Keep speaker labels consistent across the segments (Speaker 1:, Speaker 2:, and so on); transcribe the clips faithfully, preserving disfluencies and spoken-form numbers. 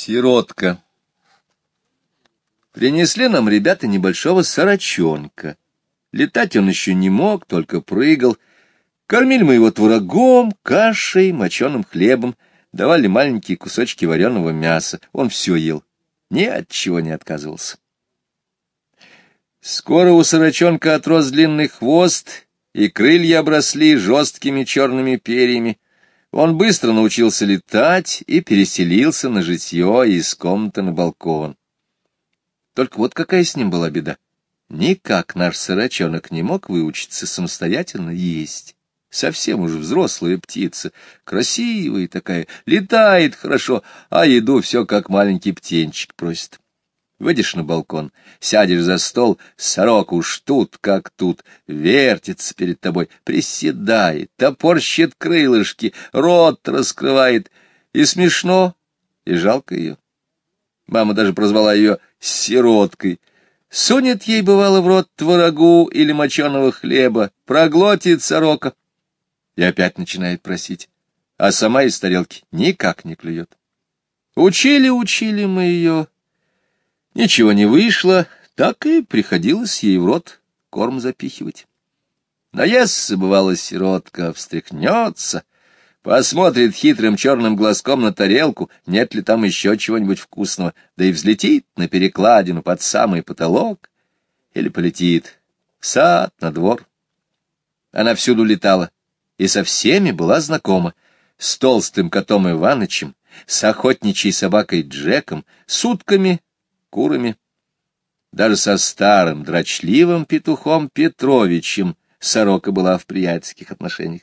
Speaker 1: Сиротка. Принесли нам ребята небольшого сорочонка. Летать он еще не мог, только прыгал. Кормили мы его творогом, кашей, моченым хлебом, давали маленькие кусочки вареного мяса. Он все ел, ни от чего не отказывался. Скоро у сорочонка отрос длинный хвост, и крылья обросли жесткими черными перьями. Он быстро научился летать и переселился на житье из комнаты на балкон. Только вот какая с ним была беда. Никак наш сорочонок не мог выучиться самостоятельно есть. Совсем уж взрослая птица, красивая такая, летает хорошо, а еду все как маленький птенчик просит. Выйдешь на балкон, сядешь за стол, сорока уж тут как тут, вертится перед тобой, приседает, топорщит крылышки, рот раскрывает, и смешно, и жалко ее. Мама даже прозвала ее сироткой. Сунет ей, бывало, в рот творогу или моченого хлеба, проглотит сорока и опять начинает просить, а сама из тарелки никак не клюет. Учили-учили мы ее. Ничего не вышло, так и приходилось ей в рот корм запихивать. Наестся, бывало, сиротка, встряхнется, посмотрит хитрым черным глазком на тарелку, нет ли там еще чего-нибудь вкусного, да и взлетит на перекладину под самый потолок или полетит в сад, на двор. Она всюду летала и со всеми была знакома, с толстым котом Иванычем, с охотничьей собакой Джеком, с утками, курами, даже со старым дрочливым петухом Петровичем сорока была в приятельских отношениях.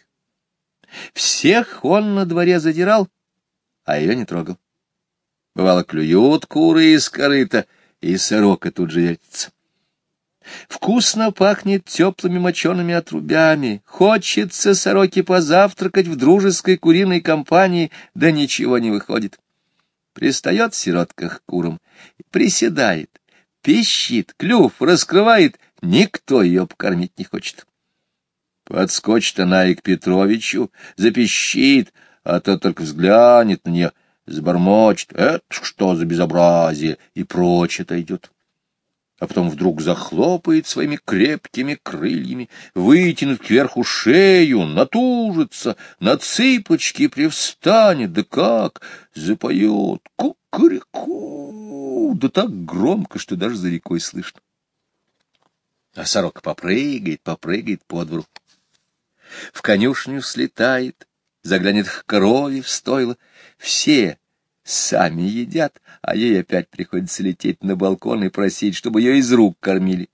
Speaker 1: Всех он на дворе задирал, а ее не трогал. Бывало, клюют куры из корыта, и сорока тут же вертится. Вкусно пахнет теплыми мочеными отрубями, хочется сороке позавтракать в дружеской куриной компании, да ничего не выходит. Пристает сиротка к курам, приседает, пищит, клюв раскрывает, никто ее покормить не хочет. Подскочит она и к Петровичу, запищит, а тот только взглянет на нее, забормочет: «Это что за безобразие?» и прочь отойдет. А потом вдруг захлопает своими крепкими крыльями, вытянет кверху шею, натужится, на цыпочки привстанет, да как запоет кукареку, да так громко, что даже за рекой слышно. А сорока попрыгает, попрыгает по двору, в конюшню слетает, заглянет к корове в стойло. Все сами едят, а ей опять приходится лететь на балкон и просить, чтобы ее из рук кормили.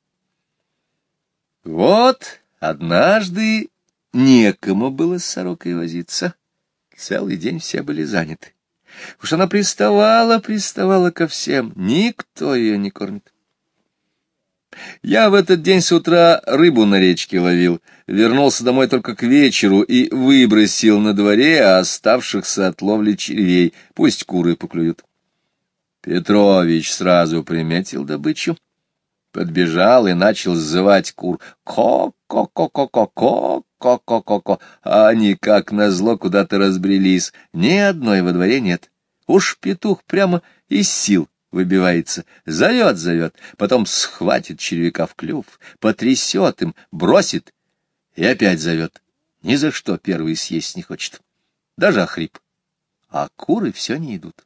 Speaker 1: Вот однажды некому было с сорокой возиться. Целый день все были заняты. Уж она приставала, приставала ко всем, никто ее не кормит. Я в этот день с утра рыбу на речке ловил, вернулся домой только к вечеру и выбросил на дворе оставшихся от ловли червей, пусть куры поклюют. Петрович сразу приметил добычу, подбежал и начал сзывать кур. Ко-ко-ко-ко-ко-ко-ко-ко-ко-ко, а они, как назло, куда-то разбрелись, ни одной во дворе нет. Уж петух прямо из сил выбивается, зовет-зовет, потом схватит червяка в клюв, потрясет им, бросит и опять зовет. Ни за что первый съесть не хочет, даже охрип. А куры все не идут.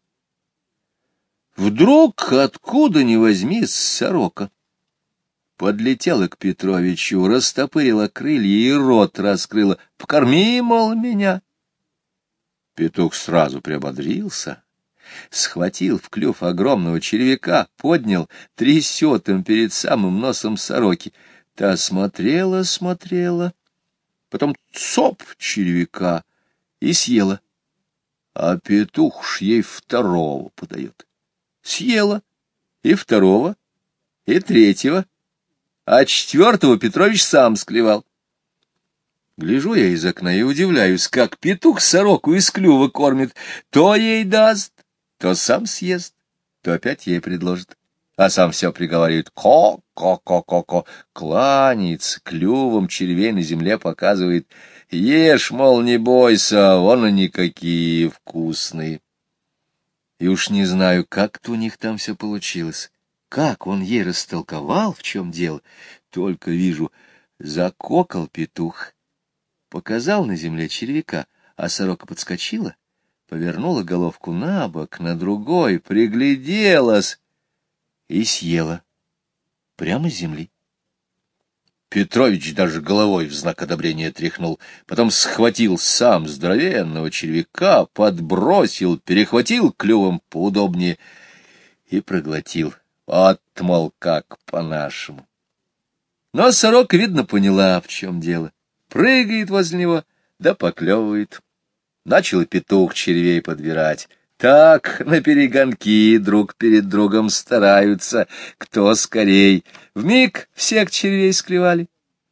Speaker 1: Вдруг, откуда ни возьмись, сорока подлетела к Петровичу, растопырила крылья и рот раскрыла. «Покорми, мол, меня!» Петух сразу приободрился, схватил в клюв огромного червяка, поднял, трясет им перед самым носом сороки. Та смотрела, смотрела, потом цоп червяка и съела. А петух уж ей второго подает. Съела и второго, и третьего, а четвертого Петрович сам склевал. Гляжу я из окна и удивляюсь, как петух сороку из клюва кормит. То ей даст, то сам съест, то опять ей предложит. А сам все приговаривает: ко-ко-ко-ко-ко, кланяется, клювом червей на земле показывает. Ешь, мол, не бойся, вон они какие вкусные. И уж не знаю, как-то у них там все получилось. Как он ей растолковал, в чем дело, только вижу, закокал петух, показал на земле червяка, а сорока подскочила, повернула головку на бок, на другой, пригляделась и съела прямо с земли. Петрович даже головой в знак одобрения тряхнул, потом схватил сам здоровенного червяка, подбросил, перехватил клювом поудобнее и проглотил. Вот, мол, как по-нашему. Но сорока, видно, поняла, в чем дело. Прыгает возле него, да поклевывает. Начал и петух червей подбирать. Так на перегонки друг перед другом стараются, кто скорей. Вмиг всех червей склевали.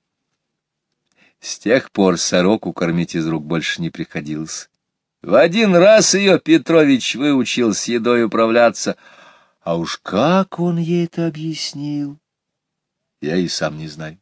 Speaker 1: С тех пор сороку кормить из рук больше не приходилось. В один раз ее Петрович выучил с едой управляться, а уж как он ей это объяснил, я и сам не знаю.